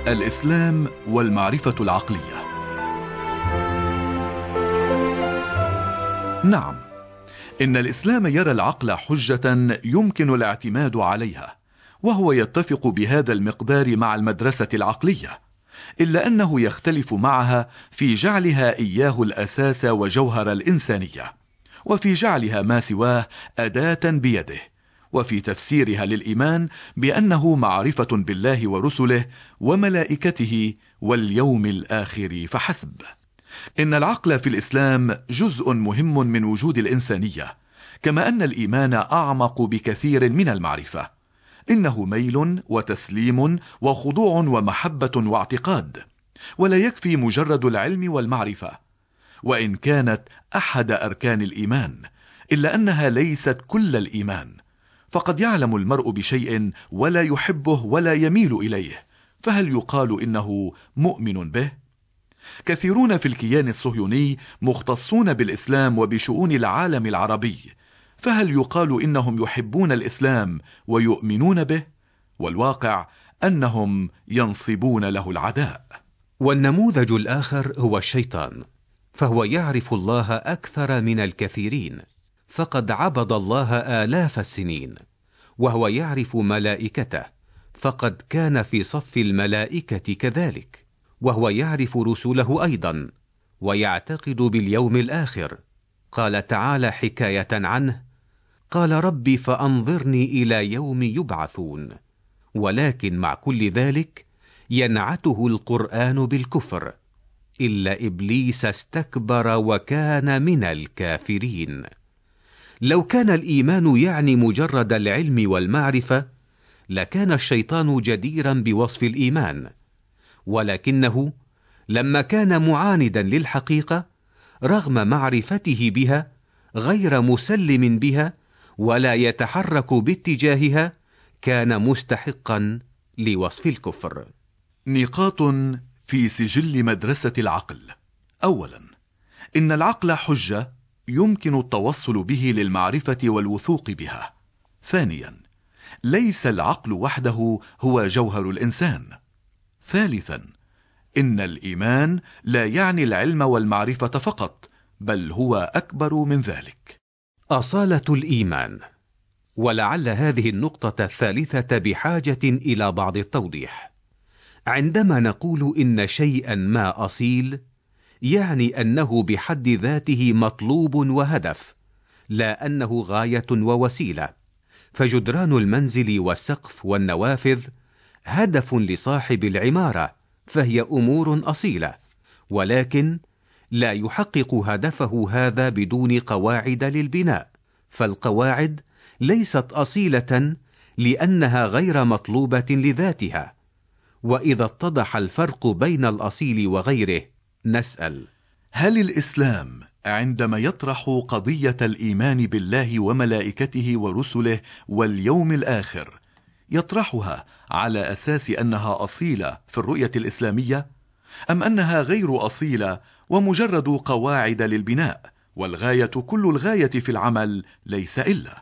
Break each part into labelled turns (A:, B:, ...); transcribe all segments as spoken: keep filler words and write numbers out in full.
A: الإسلام والمعرفة العقلية. نعم، إن الإسلام يرى العقل حجة يمكن الاعتماد عليها، وهو يتفق بهذا المقدار مع المدرسة العقلية، إلا أنه يختلف معها في جعلها إياه الأساس وجوهر الإنسانية، وفي جعلها ما سواه أداة بيده، وفي تفسيرها للإيمان بأنه معرفة بالله ورسله وملائكته واليوم الآخر فحسب. إن العقل في الإسلام جزء مهم من وجود الإنسانية، كما أن الإيمان أعمق بكثير من المعرفة. إنه ميل وتسليم وخضوع ومحبة واعتقاد، ولا يكفي مجرد العلم والمعرفة، وإن كانت أحد أركان الإيمان، إلا أنها ليست كل الإيمان. فقد يعلم المرء بشيء ولا يحبه ولا يميل إليه، فهل يقال إنه مؤمن به؟ كثيرون في الكيان الصهيوني مختصون بالإسلام وبشؤون العالم العربي، فهل يقال إنهم يحبون الإسلام ويؤمنون به؟ والواقع أنهم ينصبون له العداء.
B: والنموذج الآخر هو الشيطان، فهو يعرف الله أكثر من الكثيرين، فقد عبد الله آلاف السنين، وهو يعرف ملائكته، فقد كان في صف الملائكة كذلك، وهو يعرف رسله أيضا، ويعتقد باليوم الآخر. قال تعالى حكاية عنه: قال ربي فأنظرني إلى يوم يبعثون. ولكن مع كل ذلك ينعته القرآن بالكفر: إلا إبليس استكبر وكان من الكافرين. لو كان الإيمان يعني مجرد العلم والمعرفة، لكان الشيطان جديرا بوصف الإيمان، ولكنه لما كان معاندا للحقيقة رغم معرفته بها، غير مسلم بها ولا يتحرك باتجاهها، كان مستحقا لوصف الكفر.
A: نقاط في سجل مدرسة العقل. أولا، إن العقل حجة يمكن التوصل به للمعرفة والوثوق بها. ثانيا، ليس العقل وحده هو جوهر الإنسان. ثالثا، إن الإيمان لا يعني العلم والمعرفة فقط، بل هو أكبر من ذلك.
B: أصالة الإيمان. ولعل هذه النقطة الثالثة بحاجة إلى بعض التوضيح. عندما نقول إن شيئا ما أصيل، يعني أنه بحد ذاته مطلوب وهدف، لا أنه غاية ووسيلة. فجدران المنزل والسقف والنوافذ هدف لصاحب العمارة، فهي أمور أصيلة، ولكن لا يحقق هدفه هذا بدون قواعد للبناء، فالقواعد ليست أصيلة لأنها غير مطلوبة لذاتها. وإذا اتضح الفرق بين الأصيل وغيره، نسأل:
A: هل الإسلام عندما يطرح قضية الإيمان بالله وملائكته ورسله واليوم الآخر يطرحها على أساس أنها أصيلة في الرؤية الإسلامية، أم أنها غير أصيلة ومجرد قواعد للبناء، والغاية كل الغاية في العمل ليس إلا؟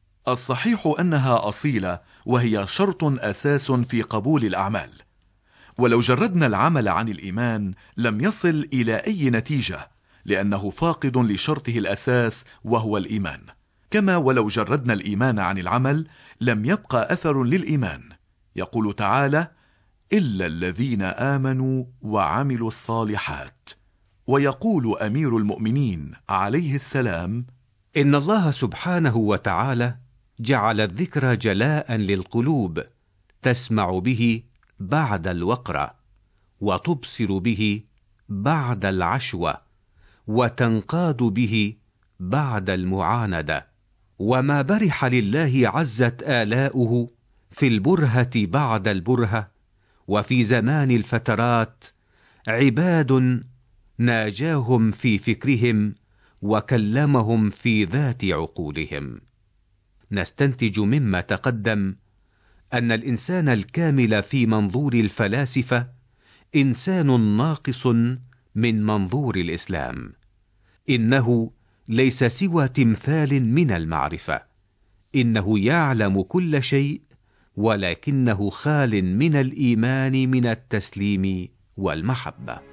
A: الصحيح أنها أصيلة، وهي شرط أساس في قبول الأعمال. ولو جردنا العمل عن الإيمان لم يصل إلى أي نتيجة، لأنه فاقد لشرطه الأساس وهو الإيمان. كما ولو جردنا الإيمان عن العمل لم يبقى أثر للإيمان. يقول تعالى: إلا الذين آمنوا وعملوا الصالحات. ويقول أمير المؤمنين عليه السلام:
B: إن الله سبحانه وتعالى جعل الذكر جلاء للقلوب، تسمع به بعد الوقرة، وتبصر به بعد العشوة، وتنقاد به بعد المعاندة. وما برح لله عزت آلاؤه في البرهة بعد البرهة، وفي زمان الفترات عباد ناجاهم في فكرهم وكلمهم في ذات عقولهم. نستنتج مما تقدم أن الإنسان الكامل في منظور الفلاسفة إنسان ناقص من منظور الإسلام. إنه ليس سوى تمثال من المعرفة، إنه يعلم كل شيء ولكنه خال من الإيمان من التسليم والمحبة.